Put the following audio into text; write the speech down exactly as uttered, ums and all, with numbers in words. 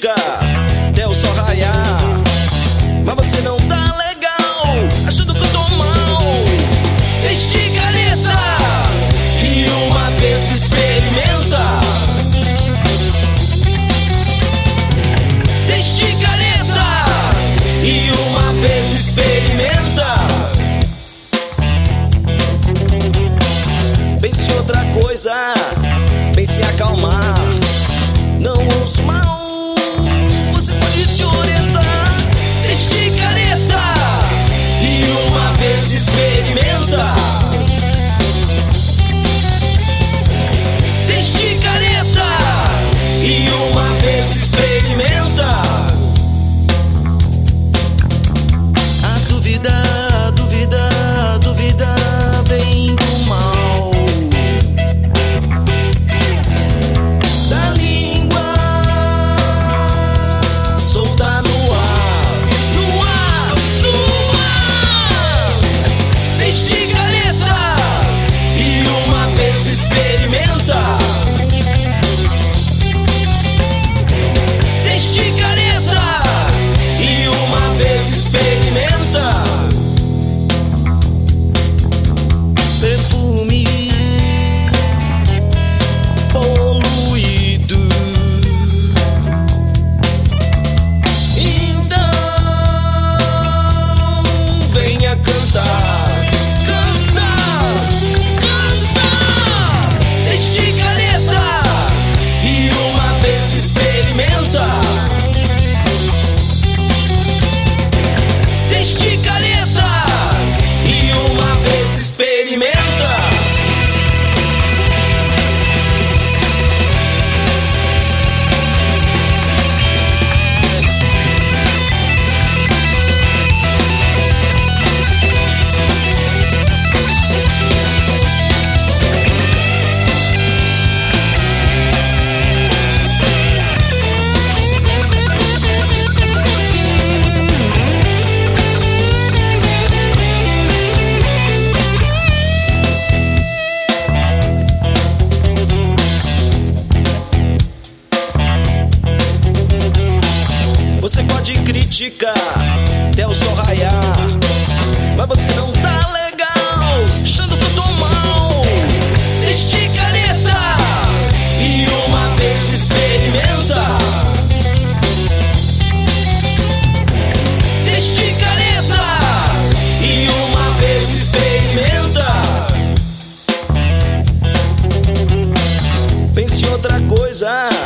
critica até o sol raiar, mas você não tá legal, achando que eu tô mal. Deixe careta e uma vez experimenta. Deixe careta e uma vez experimenta. Pense em outra coisa, pense em acalmar. Não ouço mal, você pode se orientar. Deixe careta e uma vez experimenta. Deixe careta e uma vez experimenta. A dúvida, a dúvida, a dúvida vem do mal. Da língua solta no ar, no ar, no ar. Deixe careta e uma vez experimenta. Deixe careta e uma vez experimenta. Perfume poluído, então venha cantar, cantar, cantar. Deixe careta e uma vez experimenta. Deixe careta e uma vez experimenta. Você pode criticar até o sol raiar, mas você não tá legal, achando que eu tô mal. Deixe careta e uma vez experimenta. Deixe careta e uma vez experimenta. Pense em outra coisa,